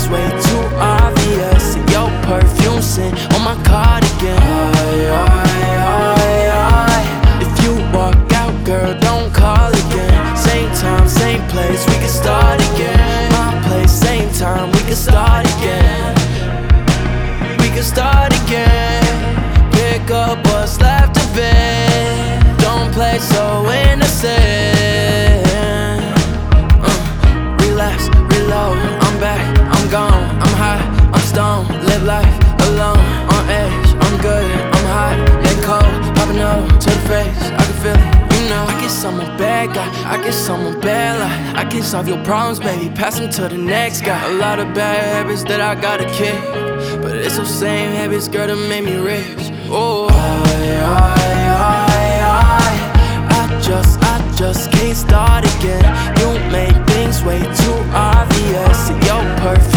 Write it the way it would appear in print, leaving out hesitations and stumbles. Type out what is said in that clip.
way too obvious. And your perfume scent on my cardigan. If you walk out, girl, don't call again. Same time, same place, we can start again. My place, same time, we can start again. We can start again. Pick up what's left of it. Don't play so innocent. Relapse, reload, I'm back, I'm gone. I'm high, I'm stoned. Live life alone, on edge. I'm good, I'm hot, then cold. Popping up to the face, I can feel it. I guess I'm a bad guy, I guess I'm a bad lie. I can solve your problems, baby, pass them to the next guy. A lot of bad habits that I gotta kick, but it's those same habits, girl, that made me rich. Oh, I just can't start again. You make things way too obvious, and you're perfect.